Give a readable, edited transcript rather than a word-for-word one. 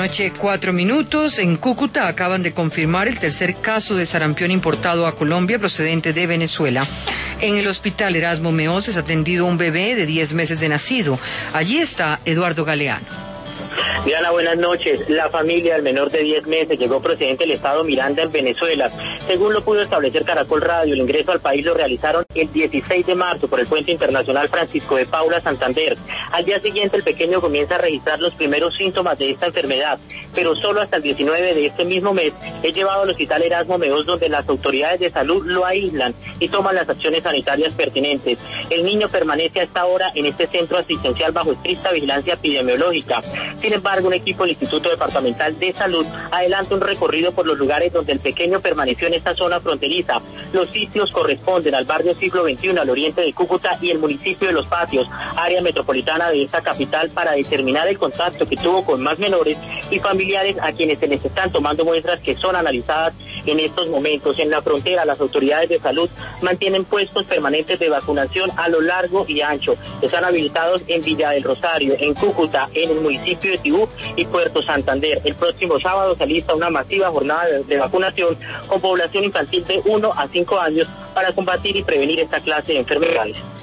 noche, 4 minutos. En Cúcuta acaban de confirmar el tercer caso de sarampión importado a Colombia procedente de Venezuela. En el hospital Erasmo Meós es atendido un bebé de 10 meses de nacido. Allí está Eduardo Galeano. Diana, buenas noches. La familia del menor de 10 meses llegó procedente del estado Miranda en Venezuela. Según lo pudo establecer Caracol Radio, el ingreso al país lo realizaron el 16 de marzo por el puente internacional Francisco de Paula, Santander. Al día siguiente el pequeño comienza a registrar los primeros síntomas de esta enfermedad, pero solo hasta el 19 de este mismo mes es llevado al hospital Erasmo Meós, donde las autoridades de salud lo aíslan y toman las acciones sanitarias pertinentes. El niño permanece hasta ahora en este centro asistencial bajo estricta vigilancia epidemiológica. Sin embargo, un equipo del Instituto Departamental de Salud adelanta un recorrido por los lugares donde el pequeño permaneció en esta zona fronteriza. Los sitios corresponden al barrio Siglo XXI, al oriente de Cúcuta, y el municipio de Los Patios, área metropolitana de esta capital, para determinar el contacto que tuvo con más menores y familiares a quienes se les están tomando muestras que son analizadas en estos momentos. En la frontera, las autoridades de salud mantienen puestos permanentes de vacunación a lo largo y ancho. Están habilitados en Villa del Rosario, en Cúcuta, en el municipio de Tibú y Puerto Santander. El próximo sábado se alista una masiva jornada de vacunación con población infantil de 1 a 5 años para combatir y prevenir esta clase de enfermedades.